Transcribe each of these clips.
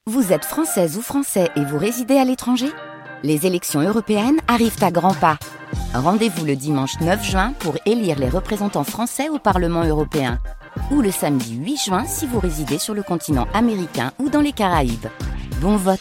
Vous êtes française ou français et vous résidez à l'étranger ? Les élections européennes arrivent à grands pas. Rendez-vous le dimanche 9 juin pour élire les représentants français au Parlement européen. Ou le samedi 8 juin si vous résidez sur le continent américain ou dans les Caraïbes. Bon vote!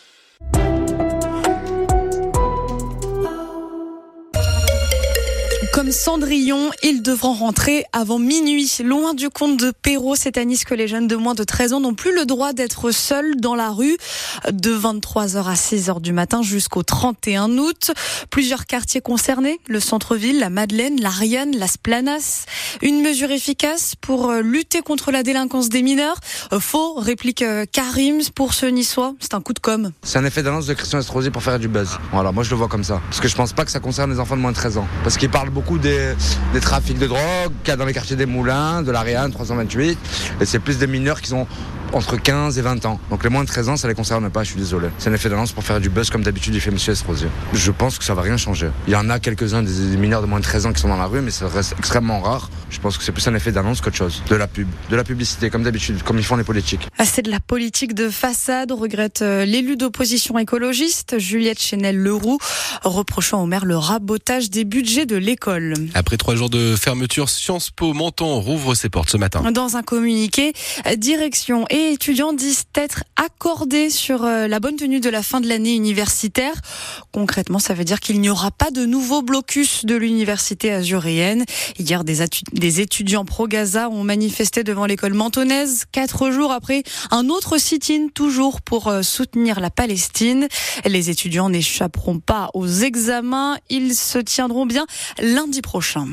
Comme Cendrillon, ils devront rentrer avant minuit. Loin du conte de Perrault, c'est à Nice que les jeunes de moins de 13 ans n'ont plus le droit d'être seuls dans la rue de 23h à 6h du matin jusqu'au 31 août. Plusieurs quartiers concernés, le centre-ville, la Madeleine, l'Ariane, la Splanas. Une mesure efficace pour lutter contre la délinquance des mineurs. Faux, réplique Karim pour ce Niçois. C'est un coup de com'. C'est un effet d'annonce de Christian Estrosi pour faire du buzz. Voilà, moi je le vois comme ça. Parce que je pense pas que ça concerne les enfants de moins de 13 ans. Parce qu'il parle beaucoup des trafics de drogue qu'il y a dans les quartiers des Moulins, de l'Ariane, 328. Et c'est plus des mineurs qui sont entre 15 et 20 ans. Donc les moins de 13 ans, ça les concerne pas, je suis désolé. C'est un effet d'annonce pour faire du buzz comme d'habitude il fait M. Estrosi. Je pense que ça va rien changer. Il y en a quelques-uns des mineurs de moins de 13 ans qui sont dans la rue, mais ça reste extrêmement rare. Je pense que c'est plus un effet d'annonce qu'autre chose. De la pub, de la publicité, comme d'habitude, comme ils font les politiques. C'est de la politique de façade, regrette l'élu d'opposition écologiste, Juliette Chenel-Leroux, reprochant au maire le rabotage des budgets de l'école. Après 3 jours de fermeture, Sciences Po Menton rouvre ses portes ce matin. Dans un communiqué, direction et étudiants disent être accordés sur la bonne tenue de la fin de l'année universitaire. Concrètement, ça veut dire qu'il n'y aura pas de nouveau blocus de l'université azuréenne. Hier, des étudiants pro-Gaza ont manifesté devant l'école mentonnaise 4 jours après un autre sit-in, toujours pour soutenir la Palestine. Les étudiants n'échapperont pas aux examens. Ils se tiendront bien lundi prochain.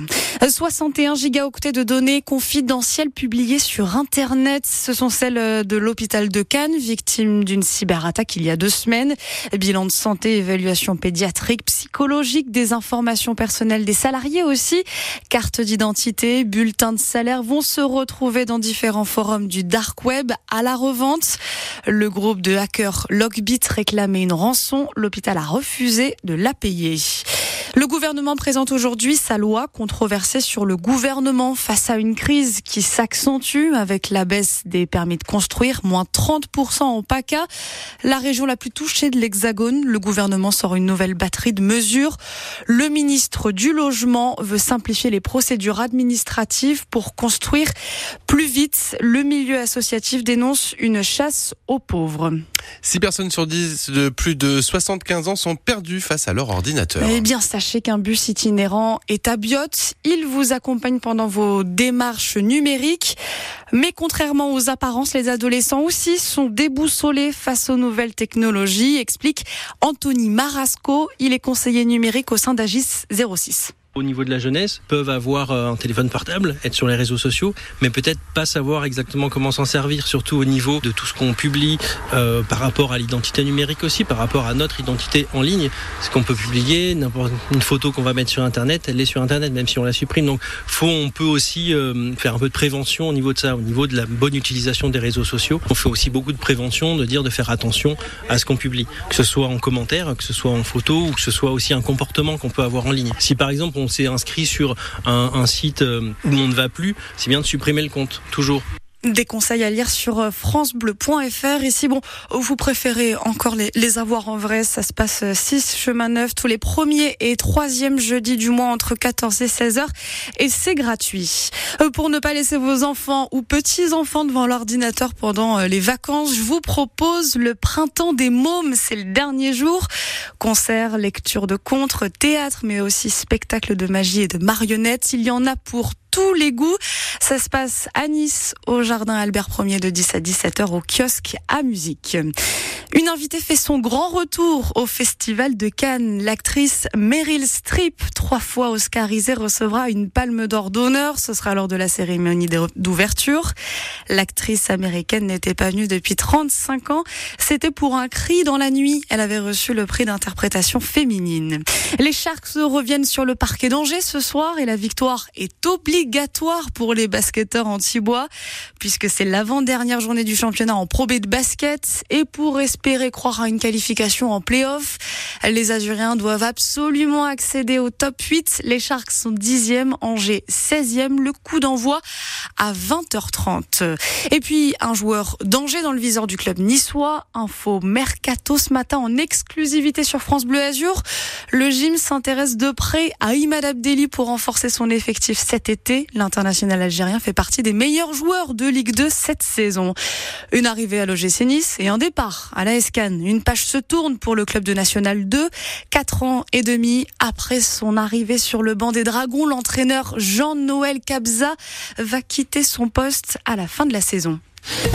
61 gigaoctets de données confidentielles publiées sur Internet. Ce sont celles de l'hôpital de Cannes, victime d'une cyberattaque il y a 2 semaines. Bilan de santé, évaluation pédiatrique, psychologique, des informations personnelles des salariés aussi. Carte d'identité, bulletin de salaire vont se retrouver dans différents forums du dark web à la revente. Le groupe de hackers Lockbit réclamait une rançon. L'hôpital a refusé de la payer. Le gouvernement présente aujourd'hui sa loi controversée sur le gouvernement face à une crise qui s'accentue avec la baisse des permis de construire, moins 30% en PACA. La région la plus touchée de l'Hexagone, le gouvernement sort une nouvelle batterie de mesures. Le ministre du Logement veut simplifier les procédures administratives pour construire plus vite. Le milieu associatif dénonce une chasse aux pauvres. 6 personnes sur 10 de plus de 75 ans sont perdues face à leur ordinateur. Eh bien, sachez qu'un bus itinérant est à Biot. Il vous accompagne pendant vos démarches numériques. Mais contrairement aux apparences, les adolescents aussi sont déboussolés face aux nouvelles technologies, explique Anthony Marasco. Il est conseiller numérique au sein d'Agis 06. Au niveau de la jeunesse, peuvent avoir un téléphone portable, être sur les réseaux sociaux, mais peut-être pas savoir exactement comment s'en servir, surtout au niveau de tout ce qu'on publie par rapport à l'identité numérique aussi, par rapport à notre identité en ligne. Ce qu'on peut publier, n'importe une photo qu'on va mettre sur Internet, elle est sur Internet, même si on la supprime. Donc, on peut aussi faire un peu de prévention au niveau de ça, au niveau de la bonne utilisation des réseaux sociaux. On fait aussi beaucoup de prévention, de faire attention à ce qu'on publie, que ce soit en commentaire, que ce soit en photo, ou que ce soit aussi un comportement qu'on peut avoir en ligne. Si par exemple on s'est inscrit sur un site où on ne va plus, c'est bien de supprimer le compte, toujours. Des conseils à lire sur francebleu.fr. Et si vous préférez encore les avoir en vrai, ça se passe 6 chemin neuf tous les 1er et 3e jeudis du mois entre 14 et 16h. Et c'est gratuit. Pour ne pas laisser vos enfants ou petits-enfants devant l'ordinateur pendant les vacances, je vous propose le Printemps des Mômes. C'est le dernier jour. Concerts, lecture de contes, théâtre, mais aussi spectacle de magie et de marionnettes. Il y en a pour tous les goûts. Ça se passe à Nice, au jardin Albert Ier de 10 à 17h, au kiosque à musique. Une invitée fait son grand retour au Festival de Cannes. L'actrice Meryl Streep, 3 fois oscarisée, recevra une palme d'or d'honneur. Ce sera lors de la cérémonie d'ouverture. L'actrice américaine n'était pas venue depuis 35 ans. C'était pour Un cri dans la nuit. Elle avait reçu le prix d'interprétation féminine. Les Sharks reviennent sur le parquet d'Angers ce soir et la victoire est obligatoire obligatoire pour les basketteurs antibois, puisque c'est l'avant-dernière journée du championnat en Pro B de basket. Et pour espérer croire à une qualification en play-off, les Azuriens doivent absolument accéder au top 8. Les Sharks sont 10e, Angers 16e. Le coup d'envoi à 20h30. Et puis, un joueur d'Angers dans le viseur du club niçois. Info Mercato ce matin en exclusivité sur France Bleu Azur. Le gym s'intéresse de près à Imad Abdelli pour renforcer son effectif cet été. L'international algérien fait partie des meilleurs joueurs de Ligue 2 cette saison. Une arrivée à l'OGC Nice et un départ à l'AS Cannes. Une page se tourne pour le club de National 2. 4 ans et demi après son arrivée sur le banc des Dragons, l'entraîneur Jean-Noël Cabza va quitter son poste à la fin de la saison.